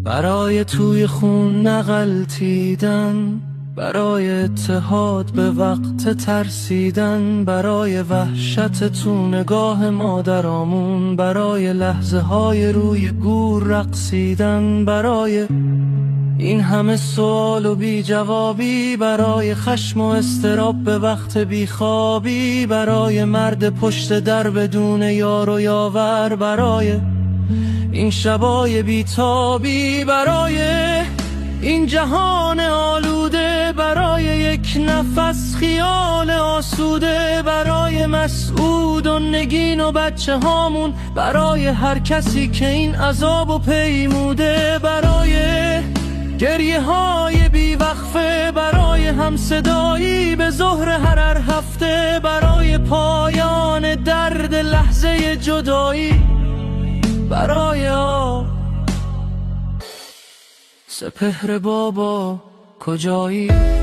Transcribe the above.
برای توی خون نغلطیدن، برای اتحاد به وقت ترسیدن، برای وحشت تو نگاه مادرامون، برای لحظه های روی گور رقصیدن، برای این همه سوال و بی جوابی، برای خشم و اضطراب به وقت بیخوابی، برای مرد پشت در بدون یار و یاور، برای این شبای بیتابی، برای این جهان آلوده، برای یک نفس خیال آسوده، برای مسعود و نگین و بچه هامون، برای هر کسی که این عذابو پیموده، برای گریه های بیوقفه، برای همصدایی به ظهر هر هفته، برای پایان درد لحظه جدایی، برای سپهر بابا کجایی؟